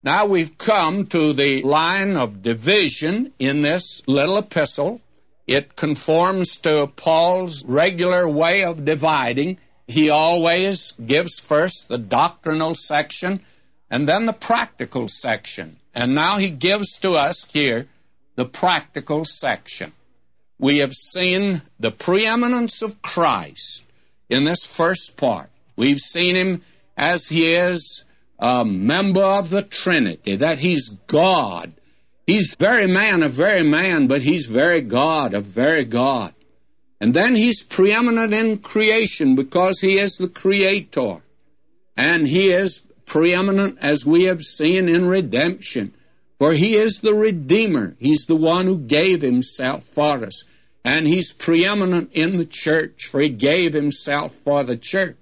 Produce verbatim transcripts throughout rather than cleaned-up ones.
Now we've come to the line of division in this little epistle. It conforms to Paul's regular way of dividing. He always gives first the doctrinal section and then the practical section. And now he gives to us here the practical section. We have seen the preeminence of Christ in this first part. We've seen him as he is a member of the Trinity, that he's God. He's very man of very man, but he's very God of very God. And then he's preeminent in creation because he is the Creator. And he is preeminent, as we have seen, in redemption, for he is the Redeemer. He's the one who gave himself for us. And he's preeminent in the church, for he gave himself for the church.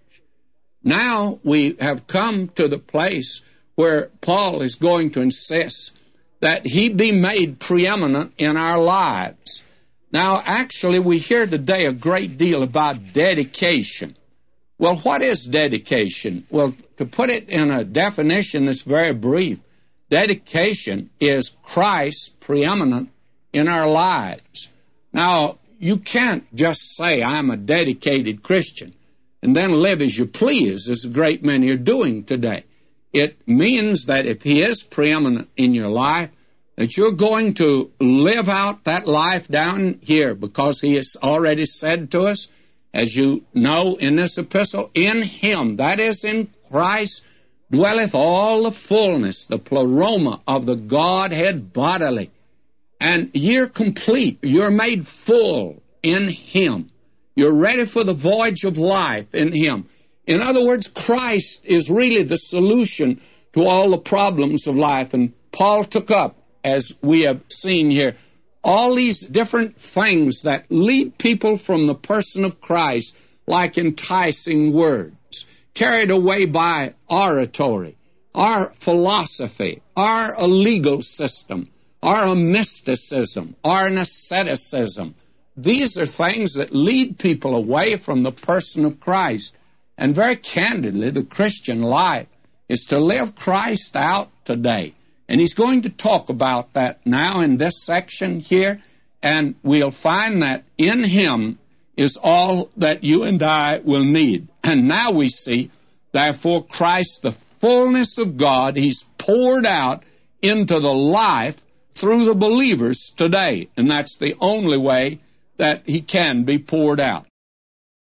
Now we have come to the place where Paul is going to insist that he be made preeminent in our lives. Now, actually, we hear today a great deal about dedication. Well, what is dedication? Well, to put it in a definition that's very brief, dedication is Christ preeminent in our lives. Now, you can't just say, I'm a dedicated Christian, and then live as you please, as a great many are doing today. It means that if he is preeminent in your life, that you're going to live out that life down here, because he has already said to us, as you know in this epistle, in him, that is in Christ, dwelleth all the fullness, the pleroma of the Godhead bodily. And you're complete. You're made full in him. You're ready for the voyage of life in him. In other words, Christ is really the solution to all the problems of life. And Paul took up, as we have seen here, all these different things that lead people from the person of Christ, like enticing words, carried away by oratory, our philosophy, our a legal system, or a mysticism, or an asceticism. These are things that lead people away from the person of Christ. And very candidly, the Christian life is to live Christ out today. And he's going to talk about that now in this section here, and we'll find that in him is all that you and I will need. And now we see, therefore, Christ, the fullness of God, he's poured out into the life through the believers today. And that's the only way that he can be poured out.